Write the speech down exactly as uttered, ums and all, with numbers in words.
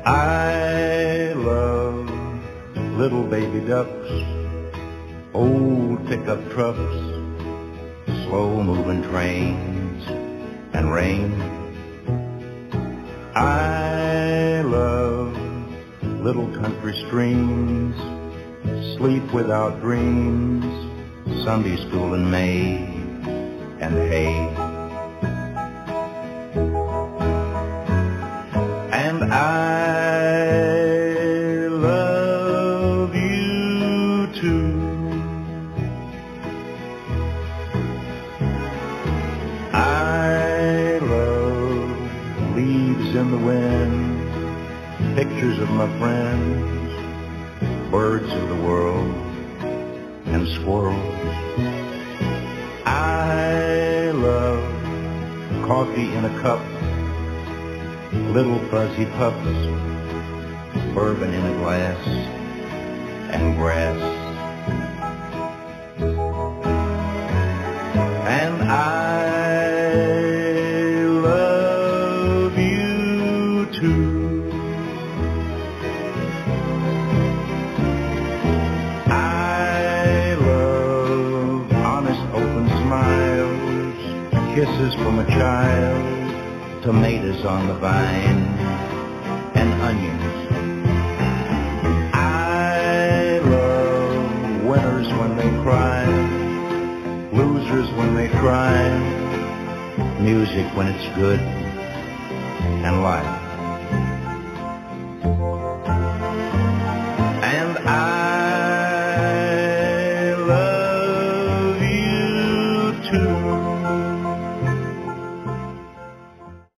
I love little baby ducks, old pickup trucks, slow-moving trains, and rain. I love little country streams, sleep without dreams, Sunday school in May, and hay. And I love you too. I love leaves in the wind, pictures of my friends, birds of the world, and squirrels. I love coffee in a cup, little fuzzy pups, bourbon in a glass, and grass. And I love you too. I love honest open smiles, kisses from a child, tomatoes on the vine, and onions. I love winners when they cry, losers when they try, music when it's good, and life